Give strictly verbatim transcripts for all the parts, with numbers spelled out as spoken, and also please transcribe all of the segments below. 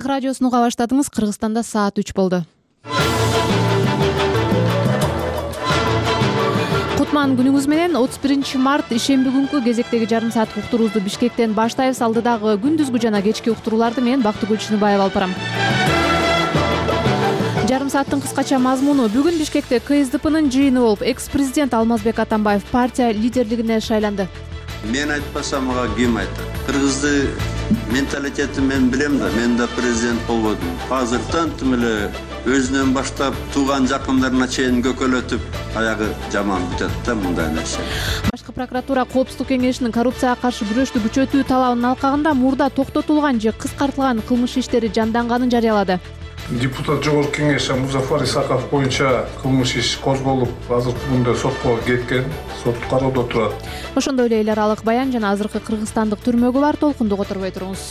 Ак радиосун уга баштадыңыз. Кыргызстанда саат үч болду. Кутман күнүңүз менен. отуз биринчи март ишемби күнкү кезектеги жарым саат уктуруубузду Бишкектен баштайбыз. Алдыдагы күндүзгү жана кечки уктурууларды мен Бактыгүл Чыныбаева алып барам. Жарым сааттын кыскача мазмуну. Бүгүн Бишкекте К С Д П'нын жыйыны болуп, экс-президент Алмазбек Атамбаев партия лидерлигине шайланды. Мен айтпасам ага ким айтат? Кыргызды менталитети мен билем да, мен да президент болбодум. Азыр тантым эле өзүнөн баштап тууган жакындарына чейин көкөлөтүп, аягы жаман бүтөт да мындай нерсе. Башкы прокуратура Коопсуздук кеңешинин коррупцияга каршы күрөштү күчөтүү талабынын алкагында мурда токтотулган же кыскартылган кылмыш иштери жанданганын жарыялады. Депутат Жогорку кеңеш Музафар Исаков боюнча кылмыш иш козголуп, азыркы күндө сотко кеткен, сот кароодо турат. Ошондой эле эл аралык баян жана азыркы кыргызстандык түрмөгө бар толкунду которбой туруңуз.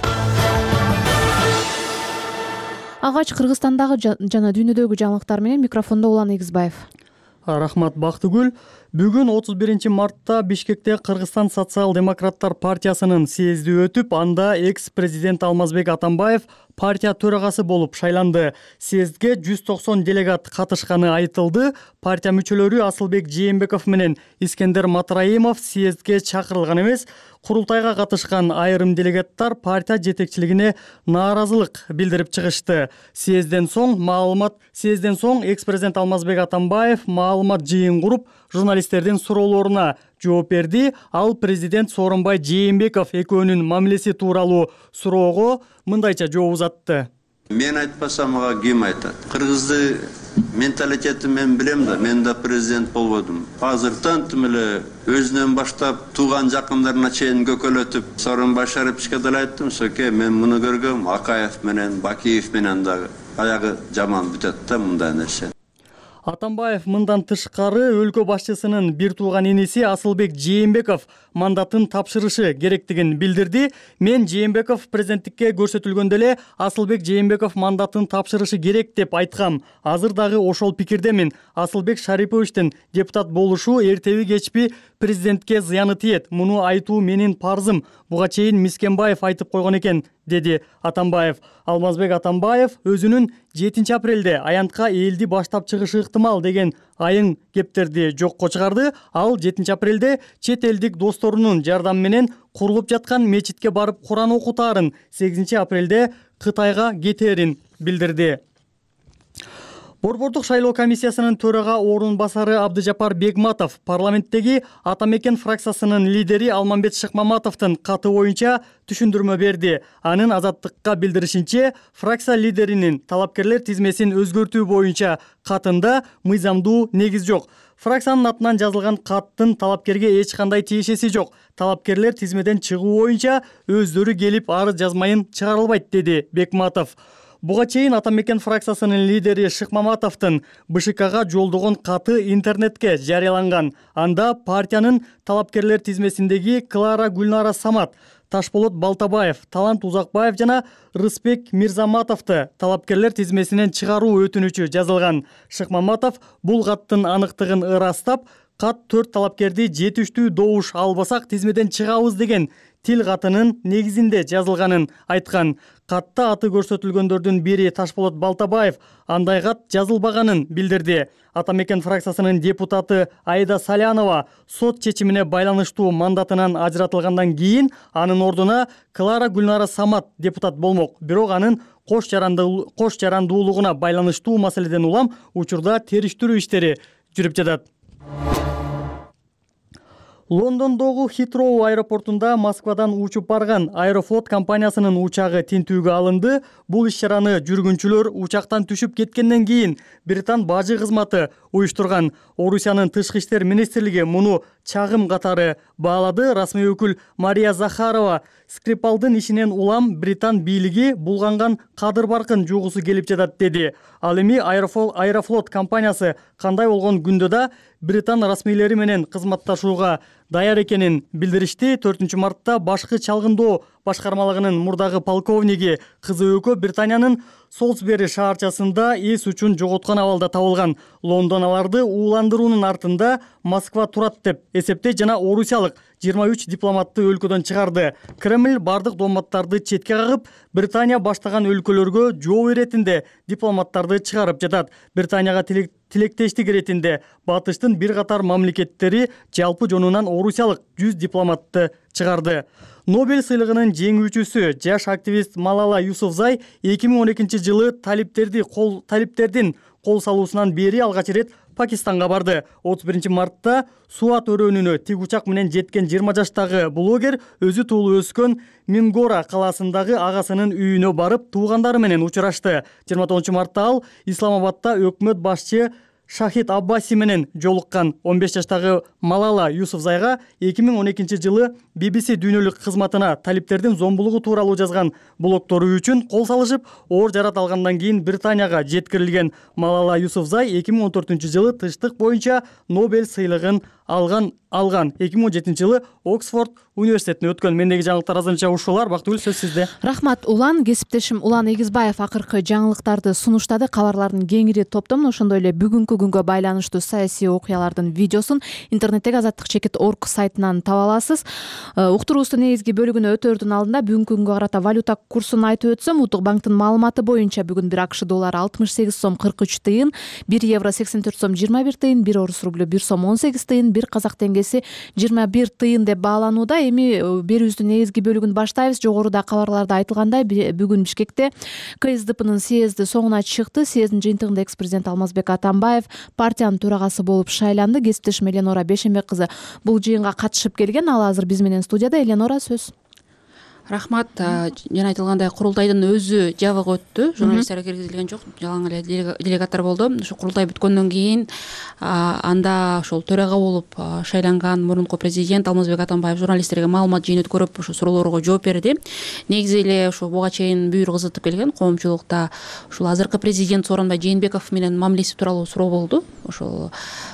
Агач Кыргызстандагы жана дүйнөдөгү жаңылыктар менен микрофондо Улан Эгизбаев. Рахмат Бактыгүл. Бүгүн отуз биринчи мартта Бишкекте Кыргызстан социал-демократтар партиясынын съезди өтүп, анда экс-президент Алмазбек Атамбаев партия төрагасы болуп шайланды. Съездге жүз токсон делегат катышканы айтылды. Партия мүчөлөрү Асылбек Жээнбеков менен Искендер Матраимов съездге чакырылган эмес. Курултайга катышкан айрым делегаттар партия жетекчилигине нааразылык билдирип чыгышты. Съездден соң маалымат съездден соң экс-президент Алмазбек Атамбаев маалымат жыйын куруп, журналисттердин суроолоруна жооп берди. Ал президент Сооронбай Жээнбеков экөөнүн мамилеси тууралуу суроого мындайча жооп узатты. Мен айтпасам ага ким айтат? Кыргызды менталитети мен билем да, мен да президент болбодум. Азыр тантым эле өзүнөн баштап тууган жакындарына чейин көкөлөтүп, Сооронбай Шариповичке деле айттым, соке мен муну көргөм, Акаев менен, Бакиев менен дагы аягы жаман бүтөт да мындай нерсе. Атамбаев мындан тышкары өлкө башчысынын бир тууган иниси Асылбек Жээнбеков мандатын тапшырышы керектигин билдирди. Мен Жээнбеков президенттикке көрсөтүлгөндө эле Асылбек Жээнбеков мандатын тапшырышы керек деп айткам. Азыр дагы ошол пикирдемин. Асылбек Шариповичтин депутат болушу эртеби кечпи президентке зыяны тиет. Муну айтуу менин парзым. Буга чейин Мискенбаев айтып койгон экен, деди Атамбаев. Алмазбек Атамбаев өзүнүн жетинчи апрелде аянтка элди баштап чыгышы ыктымал деген айың кептерди жокко чыгарды. Ал жетинчи апрелде чет элдик досторунун жардамы менен курулуп жаткан мечитке барып Куран окутаарын, сегизинчи апрелде Кытайга кетээрин билдирди. Борбордук шайлоо комиссиясынын төрага орун басары Абдыжапар Бегматов парламенттеги Ата Мекен фракциясынын лидери Алмамбет Шыкмаматовдун каты боюнча түшүндүрмө берди. Анын Азаттыкка билдиришинче, фракция лидеринин талапкерлер тизмесин өзгөртүү боюнча катында мыйзамдуу негиз жок. Фракциянын атынан жазылган каттын талапкерге эч кандай тиешеси жок. Талапкерлер тизмеден чыгуу боюнча өздөрү келип арыз жазмайын чыгарылбайт, деди Бекматов. Буга чейин Ата Мекен фракциясынын лидери Шыкмаматовдун Б Ш Кга жолдогон каты интернетке жарыяланган. Анда партиянын талапкерлер тизмесиндеги Клара Гүлнара Самат, Ташболот Балтабаев, Талант Узакбаев жана Рыспек Мирзаматовду талапкерлер тизмесинен чыгаруу өтүнүчү жазылган. Шыкмаматов бул каттын аныктыгын ырастап, кат төрт талапкерди жетиштүү добуш албасак тизмеден чыгабыз деген тил катынын негизинде жазылганын айткан. Катта аты көрсөтүлгөндөрдүн бири Ташболот Балтабаев андай кат жазылбаганын билдирди. Ата Мекен фракциясынын депутаты Айда Салянова сот чечимине байланыштуу мандатынан ажыратылгандан кийин анын ордуна Клара Гүлнара Самат депутат болмок. Бирок анын кош жарандуу кош жарандуулугуна байланыштуу маселеден улам учурда териштирүү иштери жүрүп жатат. Лондондогу Хитроу аэропортунда Москвадан учуп барган Аэрофлот компаниясынын учагы тинтүүгө алынды. Бул иш-чараны жүргүнчүлөр учактан түшүп кеткенден кийин Британ бажы кызматы уюштурган. Орусиянын тышкы иштер министрлиги муну чагым катары баалады. Расмий өкүл Мария Захарова Скрипалдын ишинен улам Британ бийлиги булганган кадыр баркын жугусу келип жатат, деди. Ал эми Аэрофлот компаниясы кандай болгон күндө да Британ расмийлери менен кызматташууга даяр экенин билдиришти. төртүнчү мартта башкы чалгындоо башкармалыгынын мурдагы полковниги кызы Өкө Британиянын Солсбери шаарчасында эс үчүн жоготкон абалда табылган. Лондон аларды ууландыруунун артында Москва турат деп эсептейт жана орусиялык жыйырма үч дипломатты өлкөдөн чыгарды. Кремль бардык дооматтарды четке кагып, Британия баштаган өлкөлөргө жоо иретинде дипломаттарды чыгарып жатат. Британияга тилектештик иретинде батыштын бир катар мамлекеттери жалпы жонунан орусиялык жүз дипломатты чыгарды. Нобель сыйлыгынын жеңүүчүсү жаш активист Малала Юсуфзай эки миң он экинчи жылы талиптерди кол талиптердин кол салуусунан бери алгач ирет Пакистанга барды. отуз биринчи мартта Суат өрөөнүнө тик учак менен жеткен жыйырма жаштагы блогер өзү туулуп өскөн Мингора калаасындагы агасынын үйүнө барып, туугандары менен учурашты. жыйырма тогузунчу мартта ал Исламабадда өкмөт башчы Шахид Аббаси менен жолуккан. он беш жаштагы Малала Юсуфзайга эки миң он экинчи жылы би би си дүйнөлүк кызматына талиптердин зомбулугу тууралуу жазган блогтору үчүн кол салышып, оор жарат алгандан кийин Британияга жеткирилген. Малала Юсуфзай эки миң он төртүнчү жылы тынчтык боюнча Нобель сыйлыгын алган. алган. эки миң он жетинчи жылы Оксфорд университетине өткөн. Мендеги жаңылыктар азырынча ушулар. Бактыгүл, сөз сизде. Рахмат Улан. Кесиптешим Улан Эгизбаев акыркы жаңылыктарды сунуштады. Кабарлардын кеңири топтомун, ошондой эле бүгүнкү күнгө байланыштуу саясий окуялардын видеосун интернеттеги азаттык чекит точка орг сайтынан таба аласыз. Уктуруубуздун негизги бөлүгүнө өтөрдүн алдында бүгүнкү күнгө карата валюта курсун айтып өтсөм, Улуттук банктын маалыматы боюнча бүгүн бир АКШ доллары алтымыш сегиз сом кырк үч тыйын, бир евро сексен төрт сом жыйырма бир тыйын, бир орус рублю бир сом он сегиз тыйын, бир казак теңгеси жыйырма бир тыйын деп бааланууда. Эми берүүбүздүн негизги бөлүгүн баштайбыз. Жогоруда кабарларда айтылгандай, бүгүн Бишкекте К С Д П'нын съезди соңуна чыкты. Съездин жыйынтыгында экс-президент Алмазбек Атамбаев партиянын төрагасы болуп шайланды. Кесиптешим Эленора Бешенбек кызы бул жыйынга катышып келген. Ал азыр биз менен студияда. Эленора, сөз. Рахмат. Жана айтылгандай, курултайдын өзү жабык өттү. Журналисттер киргизилген жок, жалаң эле делегаттар болду. Ошо курултай бүткөндөн кийин анда ошол төрага болуп шайланган мурунку президент Алмазбек Атамбаев журналисттерге маалымат жыйын өткөрүп, ошо суроолорго жооп берди. Негизи эле ошо буга чейин бүйүр кызытып келген коомчулукта ушул азыркы президент Сооронбай Жээнбеков менен мамилеси тууралуу суроо болду. Ошол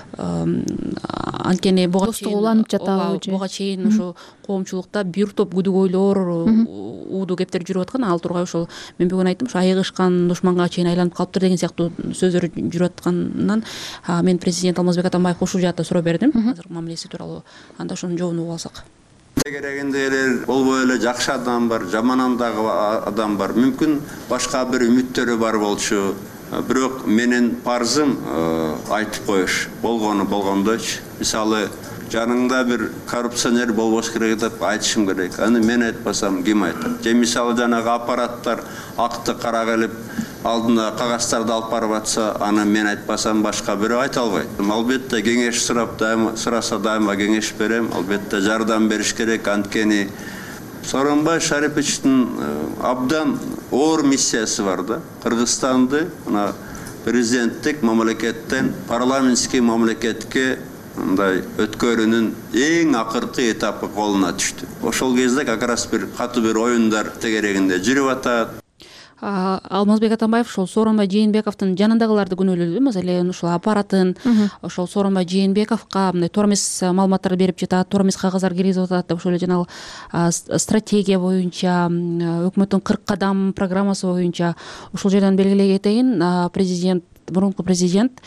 анткени буга чейин уланып жатабы же? Буга чейин ошо коомчулукта бир топ күдүгөйлөр ууду кептер жүрүп аткан. Ал тургай ошол мен бүгүн айттым, ошо айыгышкан душманга чейин айланып калыптыр деген сыяктуу сөздөр жүрүп атканынан мен президент Алмазбек Атамбаевге ушул жаатта суроо бердим. Азыр мамилеси тууралуу. Анда ошонун жообун угуп алсак. Керегинде болбой эле жакшы адам бар, жаман адам бар. Мүмкүн башка бир үмүттөрү бар болчу. Бирок менин парзым айтып коюш. Болгону болгондойчу. Мисалы, жаныңда бир коррупционер болбош керек деп айтышым керек. Аны мен айтпасам ким айтат? Же мисалы жанагы аппараттар акты кара келип алдына кагаздарды алып барып атса, аны мен айтпасам башка бирөө айта албайт. Албетте кеңеш сурап дайыма сураса дайыма кеңеш берем. Албетте жардам бериш керек. Анткени Сооронбай Шариповичтин абдан оор миссиясы бар да. Кыргызстанды мына президенттик мамлекеттен парламентский мамлекетке мындай өткөрүүнүн эң акыркы этапы колуна түштү. Ошол кезде как раз бир катуу бир оюндар тегерегинде жүрүп атат. Алмазбек Атамбаев ошол Сооронбай Жээнбековдун жанындагыларды күнөөлөдү. Маселен, ошол аппаратын ошол Сооронбай Жээнбековго мындай туура эмес маалыматтар берип жатат, туура эмес кагаздар киргизип атат деп ошол эле жанагы стратегия боюнча, өкмөттүн кырк кадам программасы боюнча ушул жерден белгилей кетейин. Президент, мурунку президент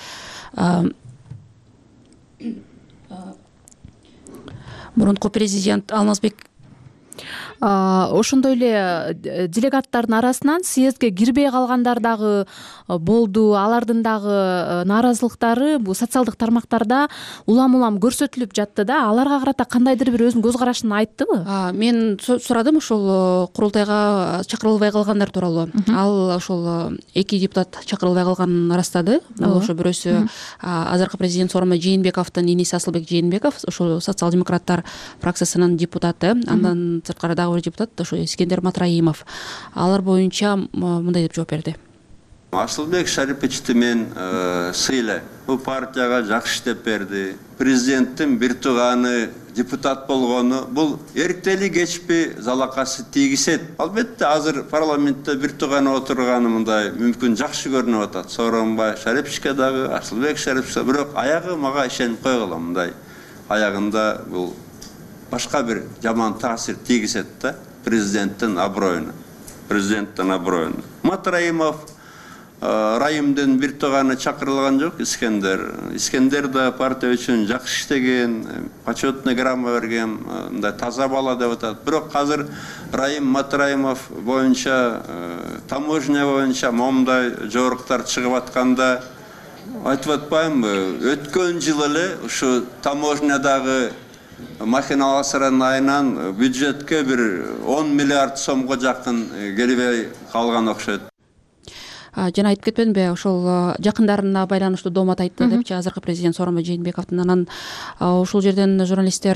мурунку президент Алмазбек ошондой эле делегаттардын арасынан съездге кирбей калгандар дагы болду. Алардын дагы нааразылыктары бул социалдык тармактарда улам-улам көрсөтүлүп жатты да. Аларга карата кандайдыр бир өзүнүн көз карашын айттыбы? Мен сурадым ошол курултайга чакырылбай калгандар тууралуу. Ал ошол эки депутат чакырылбай калганын ырастады. Бул ошо бирөөсү азыркы президент Сооронбай Жээнбековдун иниси Асылбек Жээнбеков, ошол социал-демократтар фракциясынын депутаты. Андан сырткары дагы бир депутат ошо Искендер Матраимов. Алар боюнча мындай деп жооп берди. Асылбек Шариповичти мен сыйлайм. Бул партияга жакшы иштеп берди. Президенттин бир тууганы депутат болгону бул эртели кечпи залакасы тийгизет. Албетте азыр парламентте бир тууганы отурганы мындай мүмкүн жакшы көрүнүп атат. Сооронбай Шариповичке дагы, Асылбек Шариповичке, бирок аягы мага ишенип койгула мындай. Аягында бул башка бир жаман таасир тийгизет да президенттин аброюна. Президенттин аброюна. Матраимов райымдын бир тууганы чакырылган жок, Искендер. Искендер да партия үчүн жакшы иштеген, почетный грамота берген, мындай таза бала деп атат. Бирок азыр Райым Матраимов боюнча, таможня боюнча момундай жоруктар чыгып атканда айтып атпаймынбы? Өткөн жыл эле ушу таможнядагы махиналашырын айынан бюджетке бир он миллиард сомго жакын келбей калган окшойт. Жана айтып кетпедимби, ошол жакындарына байланыштуу доомат айтты депчи азыркы президент Сооронбай Жээнбековдун. Анан ушул жерден журналисттер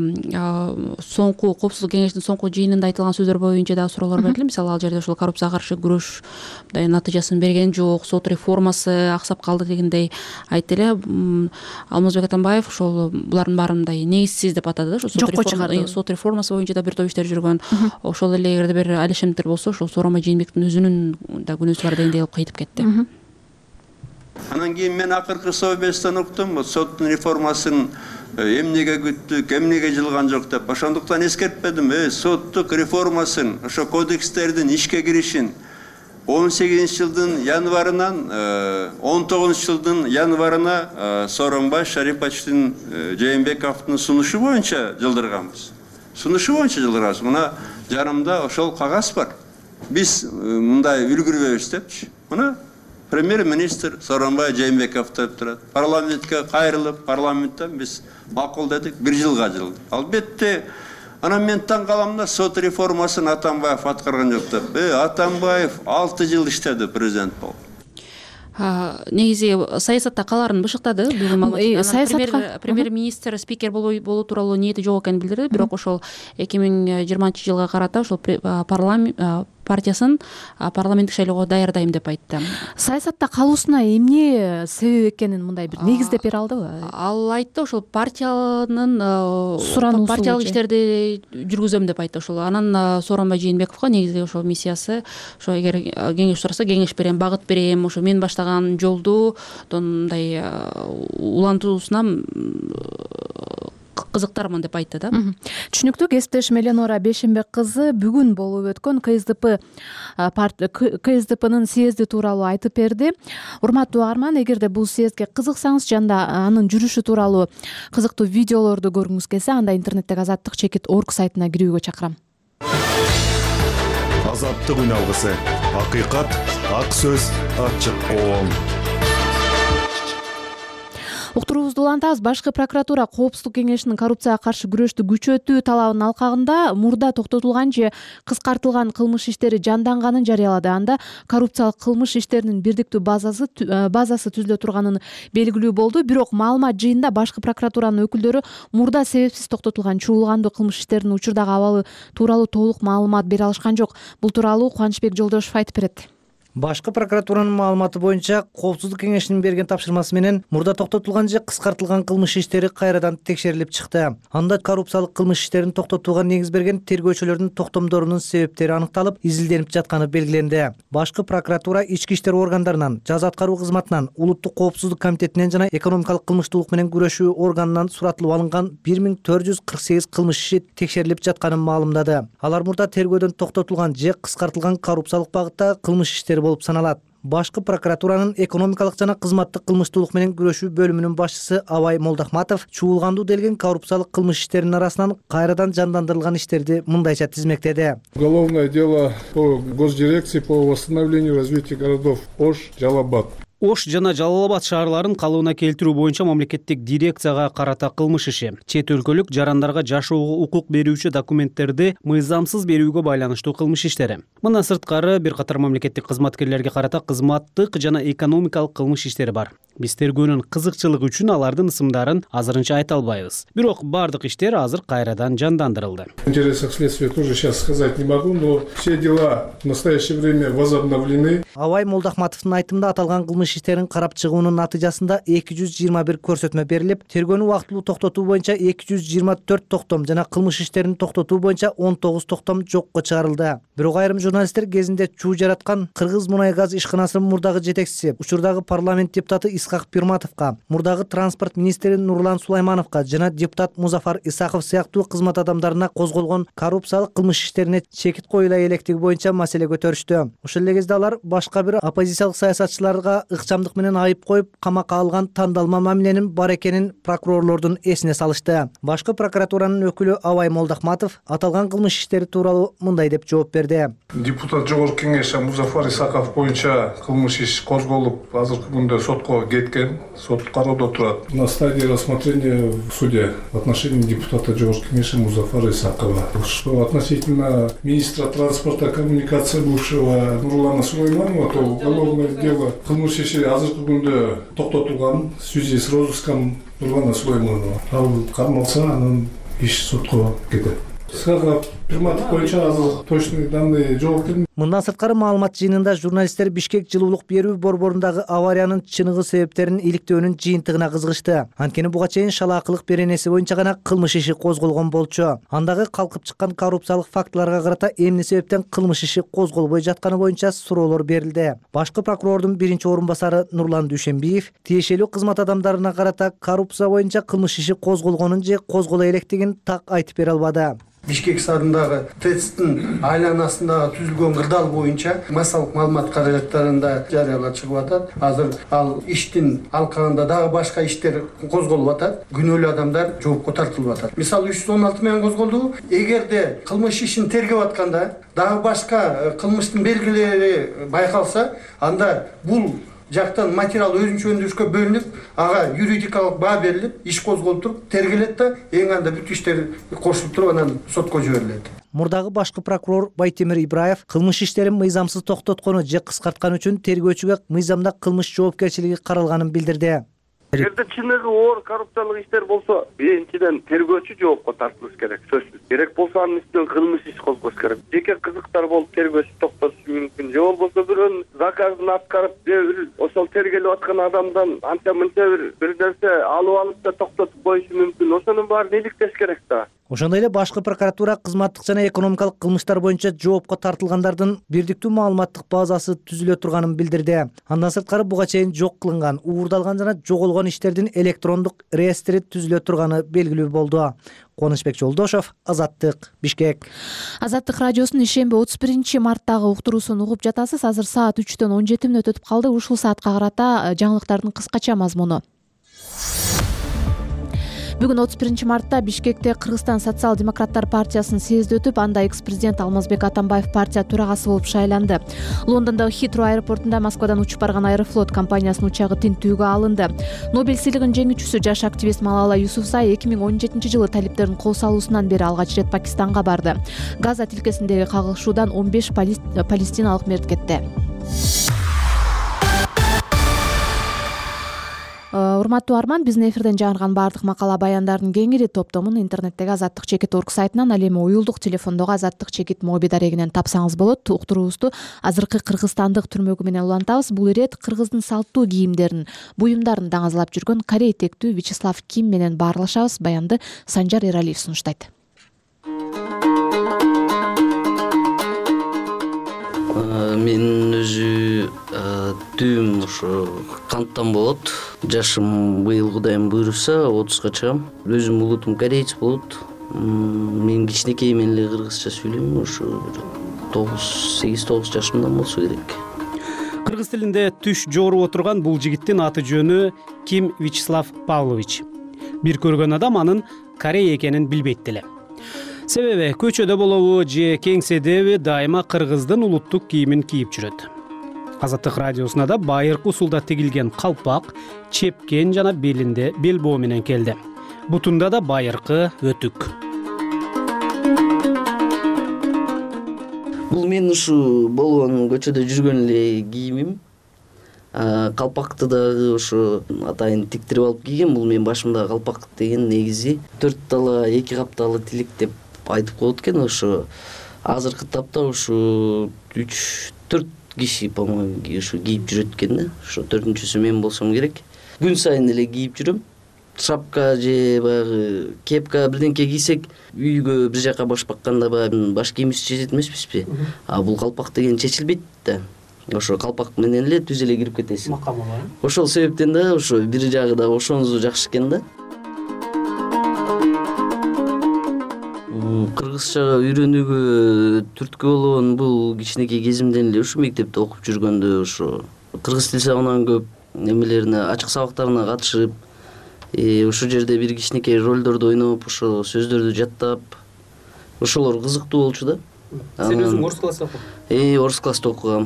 соңку коопсуздук кеңештин соңку жыйынында айтылган сөздөр боюнча да суроолор берди. Мисалы, ал жерде ушул коррупцияга каршы күрөш мындай натыйжасын берген жок, сот реформасы аксап калды дегендей айтты эле. Алмазбек Атамбаев ошол булардын баарын мындай негизсиз деп атады. Жокко чыгарды. Сот реформасы боюнча да бир топ иштер жүргөн. Ошол эле эгерде бир алишемдер болсо, ошол Сооронбай Жээнбековдун өзүнүн да күнөөсү бар дегендей кайтып кетти. Анан кийин мен акыркы совбестен уктум, соттун реформасын эмнеге күттүк, эмнеге жылган жок деп. Ошондуктан эскертпедим, э, соттук реформасын, ошо кодекстердин ишке киришин он сегизинчи жылдын январынан он тогузунчу жылдын январына Сооронбай Шариповичтин Жээнбековдун сунушу боюнча жылдырганбыз. Сунушу боюнча жылдырганбыз. Мына жанымда ошол кагаз бар. Биз мындай үлгүрбөйбүз депчи. Мына премьер-министр Сооронбай Жээнбеков деп турат. Парламентке кайрылып, парламенттен биз макул дедик, бир жылга жылды. Албетте, анан мен таң каламда сот реформасын Атамбаев аткарган жок деп. Э, Атамбаев алты жыл иштеди президент болуп. Негизи саясатта калаарын бышыктады. Саясатка премьер-министр спикер болуу тууралуу ниети жок экенин билдирди. Бирок ошол эки миң жыйырманчы жылга карата ошол парламент партиясын парламенттик шайлоого даярдайм деп айтты. Саясатта калуусуна эмне себеп экенин мындай бир негиздеп бере алдыбы? Ал айтты, ошол партиянын сурануусу партиялык иштерди жүргүзөм деп айтты. Ошол анан Сооронбай Жээнбековго негизи ошол миссиясы, ошо эгер кеңеш сураса кеңеш берем, багыт берем, ошо мен баштаган жолду мындай улантуусуна кызыктармын деп айтты да. Түшүнүктүү. Кесиптешим Эленора Бешенбек кызы бүгүн болуп өткөн КСДП КСДПнын съезди тууралуу айтып берди. Урматтуу угарман, эгерде бул съездге кызыксаңыз жана анын жүрүшү тууралуу кызыктуу видеолорду көргүңүз келсе, анда интернеттеги азаттык чекит орг сайтына кирүүгө чакырам. Азаттык үн алгысы. Акыйкат, ак сөз, ачык коом. Уктуруубузду улантабыз. Башкы прокуратура Коопсуздук кеңешинин коррупцияга каршы күрөштү күчөтүү талабынын алкагында мурда токтотулган же кыскартылган кылмыш иштери жанданганын жарыялады. Анда коррупциялык кылмыш иштеринин бирдиктүү базасы базасы түзүлө турганын белгилүү болду. Бирок маалымат жыйында башкы прокуратуранын өкүлдөрү мурда себепсиз токтотулган чуулгандуу кылмыш иштеринин учурдагы абалы тууралуу толук маалымат бере алышкан жок. Бул тууралуу Кубанычбек Жолдошев айтып берет. Башкы прокуратуранын маалыматы боюнча Коопсуздук кеңешинин берген тапшырмасы менен мурда токтотулган же кыскартылган кылмыш иштери кайрадан текшерилип чыкты. Анда коррупциялык кылмыш иштерин токтотууга негиз берген тергөөчүлөрдүн токтомдорунун себептери аныкталып, изилденип жатканы белгиленди. Башкы прокуратура ички иштер органдарынан, жаза аткаруу кызматынан, Улуттук коопсуздук комитетинен жана экономикалык кылмыштуулук менен күрөшүү органынан суратылып алынган бир миң төрт жүз кырк сегиз кылмыш иши текшерилип жатканын маалымдады. Алар мурда тергөөдөн токтотулган же кыскартылган коррупциялык багытта кылмыш иштери болуп саналат. Башкы прокуратуранын экономикалык жана кызматтык кылмыштуулук менен күрөшүү бөлүмүнүн башчысы Абай Молдахматов чуулгандуу делген коррупциялык кылмыш иштеринин арасынан кайрадан жандандырылган иштерди мындайча тизмектеди. Уголовное дело по госдирекции по восстановлению и развитию городов Ош, Жалалабад. Ош жана Жалалабад шаарларын калыбына келтирүү боюнча мамлекеттик дирекцияга карата кылмыш иши. Чет өлкөлүк жарандарга жашоого укук берүүчү документтерди мыйзамсыз берүүгө байланыштуу кылмыш иштери. Мындан сырткары бир катар мамлекеттик кызматкерлерге карата кызматтык жана экономикалык кылмыш иштери бар. Биз тергөөнүн кызыкчылыгы үчүн алардын ысымдарын азырынча айта албайбыз. Бирок бардык иштер азыр кайрадан жандандырылды. В интересах следствия тоже сейчас сказать не могу, но все дела в настоящее время возобновлены. Абай Молдахматовдун айтымында аталган кылмыш кылмыш иштерин карап чыгуунун натыйжасында эки жүз жыйырма бир көрсөтмө берилип, тергөөнү убактылуу токтотуу боюнча эки жүз жыйырма төрт токтом жана кылмыш иштерин токтотуу боюнча он тогуз токтом жокко чыгарылды. Бирок айрым журналисттер кезинде чуу жараткан Кыргыз мунай газ ишканасынын мурдагы жетекчиси, учурдагы парламент депутаты Исхак Пирматовго, мурдагы транспорт министри Нурлан Сулаймановго жана депутат Музафар Исаков сыяктуу кызмат адамдарына козголгон коррупциялык кылмыш иштерине чекит коюла электиги боюнча маселе көтөрүштү. Ошол эле кезде алар башка бир оппозициялык саясатчыларга ыкчамдык менен айып коюп, камакка алган тандалма мамиленин бар экенин прокурорлордун эсине салышты. Башкы прокуратуранын өкүлү Абай Молдахматов аталган кылмыш иштери тууралуу мындай деп жооп берди. Депутат Жогорку кеңеш Музафар Исаков боюнча кылмыш иш козголуп, азыркы күндө сотко кеткен, сот кароодо турат. На стадии рассмотрения в суде в отношении депутата Жогорку кеңеш Музафара Исакова, что относительно министра транспорта и коммуникации бывшего Нурлана Сулайманова, то уголовное дело кылмыш иши азыркы күндө токтотулган в связи с розыском Нурлана Сулайманова. Ал кармалса, анын иш сотко кетет. Исхак Пирматов боюнча азыр точный данные жок. Мындан сырткары маалымат жыйынында журналисттер Бишкек жылуулук берүү борборундағы авариянын чыныгы себептерин иликтөөнүн жыйынтыгына кызыгышты. Анткени буга чейин шалаакылык беренеси боюнча гана кылмыш иши козголгон болчу. Андагы калкып чыккан коррупциялык фактыларга карата эмне себептен кылмыш иши козголбой жатканы боюнча суроолор берилди. Башкы прокурордун биринчи орун басары Нурлан Дүйшенбиев тиешелүү кызмат адамдарына карата коррупция боюнча кылмыш иши козголгонун же козголо электигин так айтып бере албады. Бишкек шаарындагы ТЭЦтин айланасындагы түзүлгөн кырдаал боюнча массалык маалымат каражаттарында жарыялар чыгып атат. Азыр ал иштин алкагында дагы башка иштер козголуп атат. Күнөөлүү адамдар жоопко тартылып атат. Мисалы үч жүз он алты менен козголду. Эгерде кылмыш ишин тергеп атканда дагы башка кылмыштын белгилери байкалса, анда бул жактан материал өзүнчө өндүрүшкө бөлүнүп, ага юридикалык баа берилип, иш козголуп туруп, тергелет да, эң анда бүт иштер кошулуп туруп анан сотко жиберилет. Мурдагы башкы прокурор Байтемир Ибраев кылмыш иштерин мыйзамсыз токтоткону же кыскарткан үчүн тергөөчүгө мыйзамда кылмыш жоопкерчилиги каралганын билдирди. Эгерде чыныгы оор коррупциялык иштер болсо, биринчиден тергөөчү жоопко тартылыш керек, сөзсүз. Керек болсо анын үстүнөн кылмыш иш козгош керек. Жеке кызыктар болуп тергөөчү токтотушу мүмкүн. Же болбосо бирөөнүн заказын аткарып, же бир ошол тергелип аткан адамдан анча-мынча бир бир нерсе алып алып да токтотуп коюшу мүмкүн. Ошонун баарын иликтеш керек да. Ошондой эле башкы прокуратура кызматтык жана экономикалык кылмыштар боюнча жоопко тартылгандардын бирдиктүү маалыматтык базасы түзүлө турганын билдирди. Андан сырткары буга чейин жок кылынган, уурдалган жана жоголгон иштердин электрондук реестри түзүлө турганы белгилүү болду. Кубанычбек Жолдошов, Азаттык, Бишкек. Азаттык радиосунун ишемби отуз биринчи марттагы уктуруусун угуп жатасыз. Азыр саат үчтөн он жети мүнөт өтүп калды. Ушул саатка карата жаңылыктардын кыскача мазмуну. Бүгүн отуз биринчи мартта Бишкекте Кыргызстан социал-демократтар партиясынын съезди өтүп, анда экс-президент Алмазбек Атамбаев партия төрагасы болуп шайланды. Лондондогу Хитроу аэропортунда Москвадан учуп барган Аэрофлот компаниясынын учагы тинтүүгө алынды. Нобель сыйлыгынын жеңүүчүсү жаш активист Малала Юсуфзай эки миң он жетинчи жылы талиптердин кол салуусунан бери алгач рет Пакистанга барды. Газа тилкесиндеги кагылышуудан он беш палестиналык мерт кетти. Урматтуу Арман, биздин эфирден жаңырган баардык макала баяндардын кеңири топтомун интернеттеги азаттык чекит точка орг сайтынан, ал эми уюлдук телефондогу азаттык чекит моби дарегинен тапсаңыз болот. Уктуруубузду азыркы кыргызстандык түрмөгү менен улантабыз. Бул ирет Кыргыздын салттуу кийимдерин, буюмдарын даңазалап жүргөн корей тектүү Вячеслав Ким менен баарлашабыз. Баянды Санжар Эралиев сунуштайт. Мен өзү түйүм ушу канттан болот. Жашым быйыл Кудайым буйруса отузга чыгам. Өзүм улутум корейец болот. Мен кичинекей менен эле кыргызча сүйлөйм. Ушу тогуз сегиз тогуз жашымдан болсо керек. Кыргыз тилинде түш жооруп отурган бул жигиттин аты жөнү Ким Вячеслав Павлович. Бир көргөн адам анын корей экенин билбейт деле. Себеби көчөдө болобу же кеңседеби дайыма кыргыздын улуттук кийимин кийип жүрөт. Азаттык радиосуна да байыркы усулда тигилген калпак, чепкен жана белинде белбоо менен келди. Бутунда да байыркы өтүк. Бул мен ушу болгон көчөдө жүргөн эле кийимим. Калпакты дагы ушу атайын тиктирип алып кийген. Бул мен башымда калпак деген негизи төрт тала эки капталы тилик деп айтып коет экен. Ушу азыркы тапта ушу үч төрт киши по моему ушу кийип жүрөт экен да. Ошо төртүнчүсү мен болсом керек. Күн сайын эле кийип жүрөм. Шапка же баягы кепка бирденке кийсек үйгө бир жака баш бакканда баягы баш кийимибиз чечет эмеспизби? А бул калпак деген чечилбейт да. Ошо калпак менен эле түз эле кирип кетесиң. Макамы бар. Ошол себептен да ошо бир жагы да ошонусу жакшы экен да. Кыргызча үйрөнүүгө түрткү болгон бул кичинекей кезимден эле ушу мектепте окуп жүргөндө ошо кыргыз тил сабагынан көп немелерине ачык сабактарына катышып, ошол жерде бир кичинекей ролдорду ойноп, ошо сөздөрдү жаттап, ошолор кызыктуу болчу да. Сен өзүң орус класста окудуң? Э, орус класста окугам.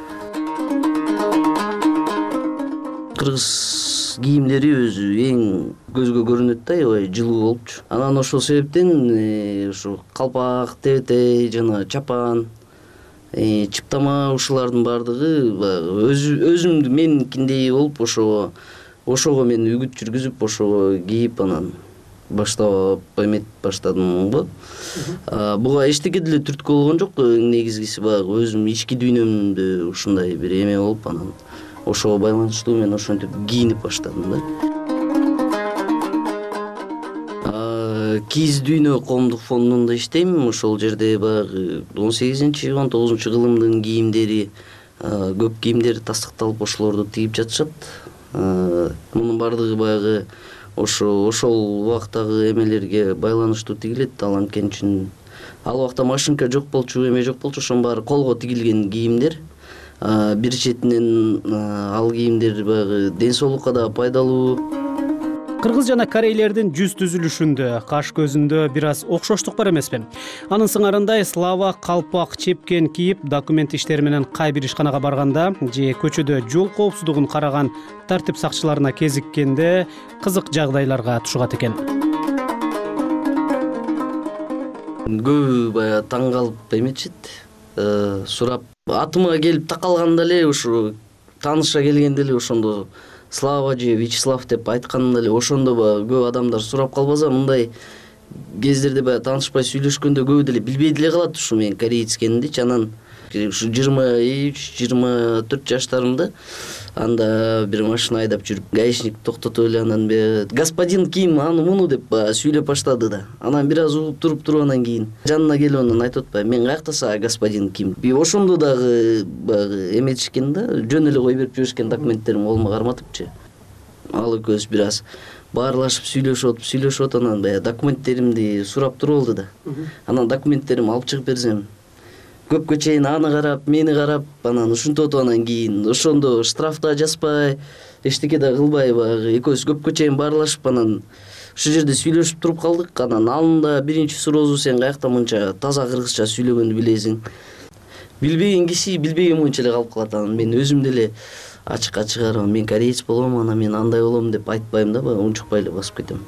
Кыргыз кийимдери өзү эң көзгө көрүнөт да, аябай жылуу болупчу. Анан ошол себептен ошо калпак, тебетей жана чапан, чыптама ушулардын баардыгы өзүмдү меникиндей болуп, ошо ошого мен үгүт жүргүзүп, ошого кийип анан баштап эметип баштадымбы. Буга эчтеке деле түрткү болгон жок, негизгиси баягы өзүм ички дүйнөмдө ушундай бир эме болуп, анан ошого байланыштуу мен ошентип кийинип баштадым да. Киз дүйнө коомдук фондунда иштейм. Ошол жерде баягы он сегизинчи он тогузунчу кылымдын кийимдери, көп кийимдер тастыкталып, ошолорду тигип жатышат. Мунун баардыгы баягы ошо ошол убактагы эмелерге байланыштуу тигилет. Ал анткени үчүн ал убакта машинка жок болчу, эме жок болчу, ошонун баары колго тигилген кийимдер. Бир четинен ал кийимдер баягы ден соолукка да пайдалуу. Кыргыз жана корейлердин жүз түзүлүшүндө, каш көзүндө бир аз окшоштук бар эмеспи? Анын сыңарындай слава калпак, чепкен кийип документ иштери менен кай бир ишканага барганда же көчөдө жол коопсуздугун караган тартип сакчыларына кезиккенде кызык жагдайларга тушулат экен. Көбү баягы таң калып эметишет, сурап атыма келип такалганда эле, ушу тааныша келгенде эле ошондо Слава же Вячеслав деп айтканда эле ошондо көп адамдар сурап калбаса, мындай кездерде баягы таанышпай сүйлөшкөндө көбү деле билбей деле калат ушу мен кореец экенимди. Анан ушу жыйырма үч жыйырма төрт жаштарымда анда бир машина айдап жүрүп, гаишник токтотуп эле анан господин ким аны муну деп сүйлөп баштады да. Анан бир аз угуп туруп туруп анан кийин жанына келип анан айтып атпайбы, мен каякта сага господин ким. Ошондо дагы баягы эметишкен да, жөн эле кое берип жиберишкен документтерим колума карматыпчы. Ал экөөбүз бир аз баарлашып сүйлөшүп атып, сүйлөшүп атып анан баягы документтеримди сурап туруп алды да. Анан документтеримди алып чыгып берсем, көпкө чейин аны карап, мени карап, анан ушинтип атып анан кийин ошондо штраф да жазбай, эчтеке да кылбай баягы экөөбүз көпкө чейин баарлашып анан ушул жерде сүйлөшүп туруп калдык. Анан анын биринчи суроосу, сен каякта мынча таза кыргызча сүйлөгөндү билесиң? Билбеген киши билбеген боюнча эле калып калат. Анан мен өзүм деле ачыкка чыгарып, мен кореец болом, анан мен андай болом деп айтпайм да, баягы унчукпай эле басып кетем.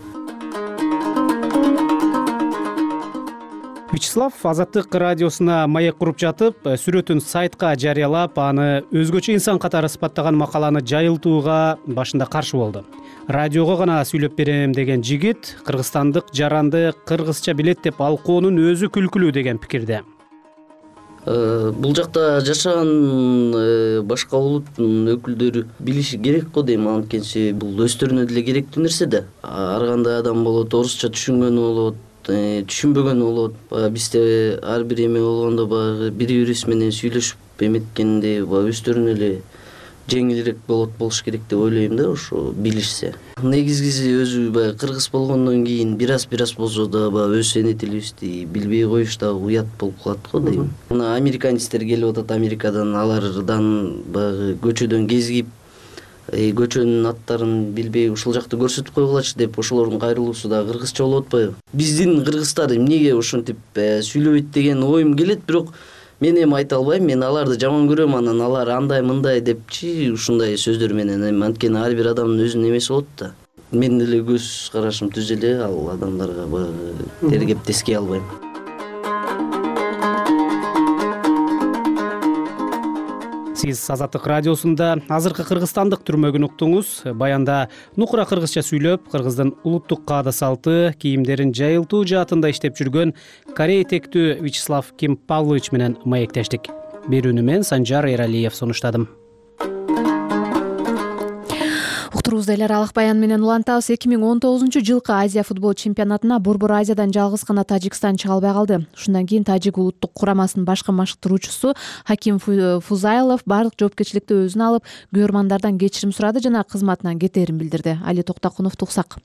Вячеслав Азаттык радиосуна маек куруп жатып, сүрөтүн сайтка жарыялап, аны өзгөчө инсан катары сыпаттаган макаланы жайылтууга башында каршы болду. Радиого гана сүйлөп берем деген жигит кыргызстандык жаранды кыргызча билет деп алкоонун өзү күлкүлүү деген пикирде. Бул жакта жашаган башка улуттун өкүлдөрү билиши керек го дейм, анткени бул өздөрүнө деле керектүү нерсе да. Ар кандай адам болот, орусча түшүнгөнү болот, түшүнбөгөн болот. Бизде ар бир эме болгондо баягы бири бирибиз менен сүйлөшүп эметкенде өздөрүнө эле жеңилирээк болот болуш керек деп ойлойм да, ошо билишсе. Негизгиси өзү баягы кыргыз болгондон кийин бир аз бир аз болсо да баягы өз эне тилибизди билбей коюш да уят болуп калат го дейм. Мына американецтер келип атат Америкадан, алардан баягы көчөдөн кезигип, көчөнүн аттарын билбей ушул жакты көрсөтүп койгулачы деп ошолордун кайрылуусу да кыргызча болуп атпайбы? Биздин кыргыздар эмнеге ошентип сүйлөбөйт деген оюм келет, бирок мен эми айта албайм. Мен аларды жаман көрөм, анан алар андай мындай депчи ушундай сөздөр менен, эми анткени ар бир адамдын өзүнүн эмеси болот да. Менин эле көз карашым түз эле, ал адамдарга баягы тергеп тескей албайм. Сиз Азаттык радиосунда азыркы кыргызстандык түрмөгүн уктуңуз. Баянда нукура кыргызча сүйлөп, кыргыздын улуттук каада салты, кийимдерин жайылтуу жаатында иштеп жүргөн корей тектүү Вячеслав Ким Павлович менен маектештик. берүүнү мен Санжар Эралиев сунуштадым. Уктуруубузду эле аралык баян менен улантабыз. эки миң он тогузунчу жылкы Азия футбол чемпионатына Борбор Азиядан жалгыз гана Тажикстан чыга албай калды. Ушундан кийин Тажик улуттук курамасынын башкы машыктыруучусу Хаким Фузайлов баардык жоопкерчиликти өзүнө алып, көрөрмандардан кечирим сурады жана кызматынан кетээрин билдирди. Али Токтокуновду уксак.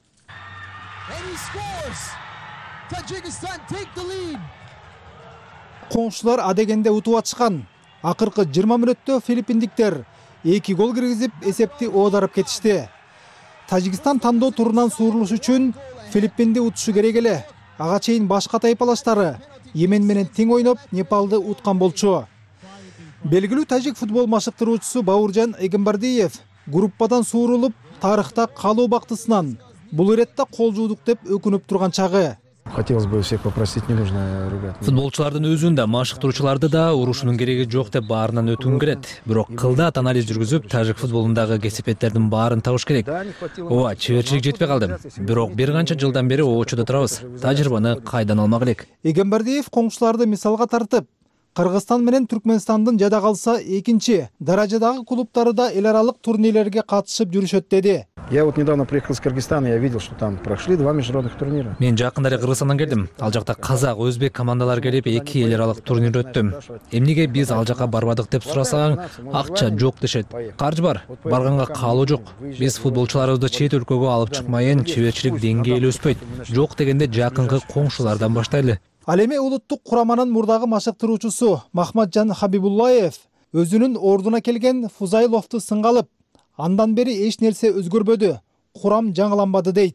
Коңшулар адегенде утуп атышкан. Акыркы жыйырма мүнөттө филиппиндиктер эки гол киргизип, эсепти оодарып кетишти. Тажикстан тандоо турунан суурулуш үчүн Филиппинди утушу керек эле. Ага чейин башка тайпалаштары Йемен менен тең ойноп, Непалды уткан болчу. Белгилүү тажик футбол машыктыруучусу Бауыржан Эгембардиев группадан суурулуп, тарыхта калуу бактысынан бул иретте кол жуудук деп өкүнүп турган чагы. Хотелось бы всех попросить, не нужно ругать. Футболчулардын өзүн да, машыктыруучуларды да урушунун кереги жок деп баарынан өтүүн келет. Бирок кылдат анализ жүргүзүп, тажик футболундагы кесепеттердин баарын табыш керек. Ооба, чеберчилик жетпей калды. Бирок бир канча жылдан бери оочуда турабыз. Тажрыйбаны кайдан алмак элек? Эгембардиев коңшуларды мисалга тартып, Кыргызстан менен Түркмөнстандын жада калса экинчи даражадагы клубтары да эл аралык турнирлерге катышып жүрүшөт деди. Я вот недавно приехал из Кыргызстана, я видел, что там прошли два международных турнира. Мен жакында эле Кыргызстандан келдим. Ал жакта казак, өзбек командалар келип эки эл аралык турнир өттү. Эмнеге биз ал жака барбадык деп сурасаң, акча жок дешет. Каржы бар, барганга каалоо жок. Биз футболчуларыбызды чет өлкөгө алып чыкмайын, чеберчилик деңгээли өспөйт. Жок дегенде жакынкы коңшулардан баштайлы. Ал эми улуттук кураманын мурдагы машыктыруучусу Махматжан Хабибуллаев өзүнүн ордуна келген Фузайловду сынга алып, андан бери эч нерсе өзгөрбөдү, курам жаңыланбады дейт.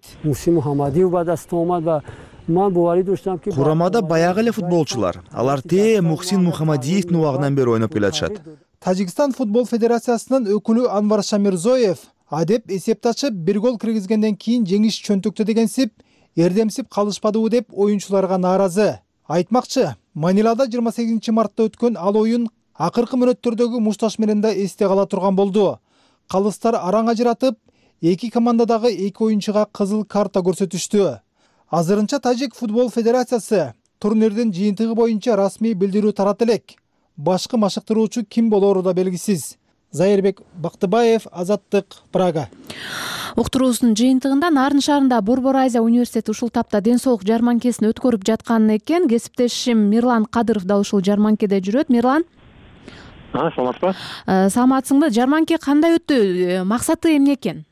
Курамада баягы эле футболчулар. Алар те Мухсин Мухамадиевдин убагынан бери ойноп келатышат. Тажикстан футбол федерациясынын өкүлү Анвар Шамирзоев адеп эсепти ачып, бир гол киргизгенден кийин жеңиш чөнтөктө дегенсип, эрдемсип калышпадыбы деп оюнчуларга нааразы. Айтмакчы, Манилада жыйырма сегизинчи мартта өткөн ал оюн акыркы мүнөттөрдөгү мушташ менен да эсте кала турган болду. Калыстар араң ажыратып, эки командадагы эки оюнчуга кызыл карта көрсөтүштү. Азырынча Тажик футбол федерациясы турнирдин жыйынтыгы боюнча расмий билдирүү таратты элек. Башкы машыктыруучу ким болору да белгисиз. Зайырбек Бактыбаев, Азаттык, Прага. Уктуруубуздун жыйынтыгында Нарын шаарында Борбор Азия университети ушул тапта ден соолук жарманкесин өткөрүп жаткан экен. Кесиптешим Мирлан Кадыров да ушул жарманкеде жүрөт. Мирлан, саламатсызбы? Саламатсыңбы? Жарманке кандай өттү? Максаты эмне экен?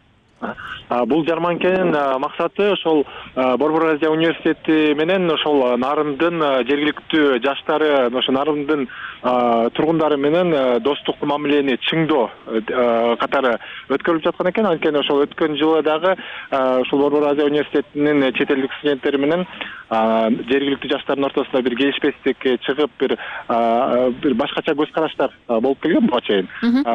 Бул жарманкенин максаты ошол Борбор Азия университети менен ошол Нарындын жергиликтүү жаштары, ошо Нарындын тургундары менен достук мамилени чыңдоо катары өткөрүлүп жаткан экен. Анткени ошол өткөн жылы дагы ошол Борбор Азия университетинин чет элдик студенттери менен жергиликтүү жаштардын ортосунда бир келишпестикке чыгып, бир бир башкача көз караштар болуп келген буга чейин.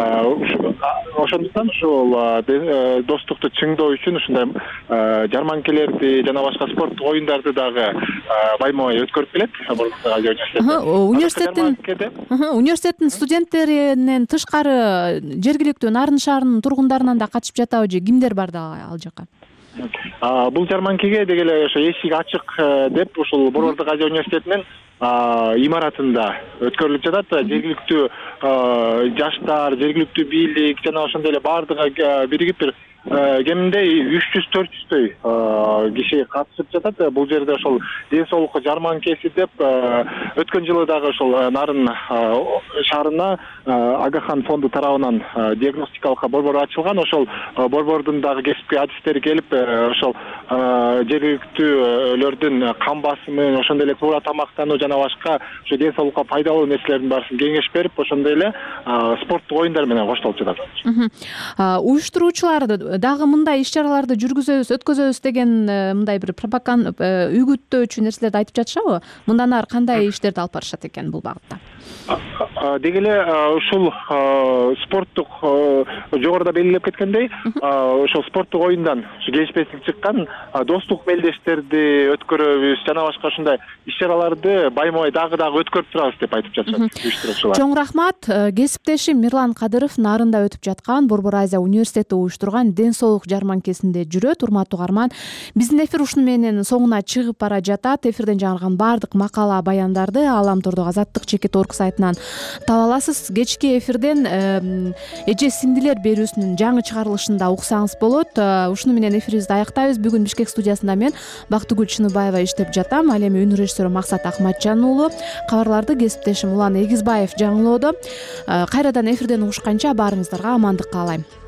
Ошондуктан ушул достукту чыңдоо үчүн ушундай жарманкелерди жана башка спорттук оюндарды дагы байма бай өткөрүп келет Борбор Азия университети. Университеттин университеттин студенттеринен тышкары жергиликтүү Нарын шаарынын тургундарынан да катышып жатабы же кимдер бар да ал жака? Бул жарманкеге деги эле ошо эшик ачык деп ушул Борбор Азия университетинин имаратында өткөрүлүп жатат. Жергиликтүү жаштар, жергиликтүү бийлик жана ошондой эле баардыгы биригип бир кеминде үч жүз төрт жүздөй киши катышып жатат. Бул жерде ошол ден соолукка жарманкеси деп өткөн жылы дагы ошол Нарын шаарына Агахан фонду тарабынан диагностикалык борбор ачылган. Ошол борбордун дагы кесипкөй адистери келип, ошол жергиликтүүлөрдүн кан басымы, ошондой эле туура тамактануу жана башка ошо ден соолукка пайдалуу нерселердин баарысын кеңеш берип, ошондой эле спорттук оюндар менен коштолуп жатат. Уюштуруучулар дагы мындай иш-чараларды жүргүзөбүз, өткөзөбүз деген мындай бир пропаганда, үгүттөөчү нерселерди айтып жатышабы? Мындан ары кандай иштерди алып барышат экен бул багытта? Деги эле ушул спорттук жогоруда белгилеп кеткендей, ошол спорттук оюндан келишпестик чыккан достук мелдештерди өткөрөбүз жана башка ушундай иш-чараларды байма бай дагы дагы өткөрүп турабыз деп айтып жатышат уюштуруучулар. Чоң рахмат. Кесиптешим Мирлан Кадыров Нарында өтүп жаткан Борбор Азия университети уюштурган ден соолук жарманкесинде жүрөт. Урматтуу угарман, биздин эфир ушуну менен соңуна чыгып бара жатат. Эфирден жаңырган баардык макала, баяндарды Аламтордогу Азаттык чекит орг сайтынан таба аласыз. Кечки эфирден эже сиңдилер берүүсүнүн жаңы чыгарылышында уксаңыз болот. Ушуну менен эфирибизди аяктайбыз. Бүгүн Бишкек студиясында мен Бактыгүл Чыныбаева иштеп жатам. Ал эми үн режиссеру Максат Акматжан уулу, кабарларды кесиптешим Улан Эгизбаев жаңылоодо. Кайрадан эфирден угушканча баарыңыздарга амандык каалайм.